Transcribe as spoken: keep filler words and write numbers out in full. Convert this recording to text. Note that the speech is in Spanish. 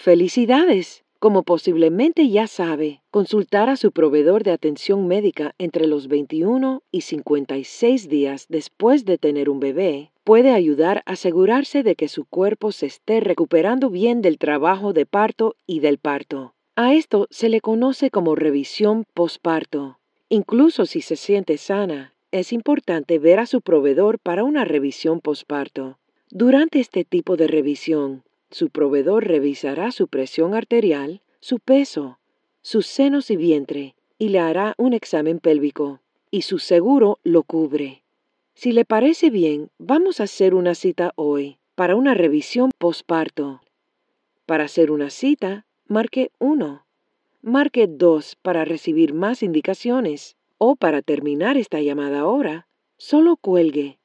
Felicidades. Como posiblemente ya sabe, consultar a su proveedor de atención médica entre los veintiuno y cincuenta y seis días después de tener un bebé puede ayudar a asegurarse de que su cuerpo se esté recuperando bien del trabajo de parto y del parto. A esto se le conoce como revisión posparto. Incluso si se siente sana, es importante ver a su proveedor para una revisión posparto. Durante este tipo de revisión, su proveedor revisará su presión arterial, su peso, sus senos y vientre y le hará un examen pélvico, y su seguro lo cubre. Si le parece bien, vamos a hacer una cita hoy para una revisión posparto. Para hacer una cita, marque uno. Marque dos para recibir más indicaciones o para terminar esta llamada ahora, solo cuelgue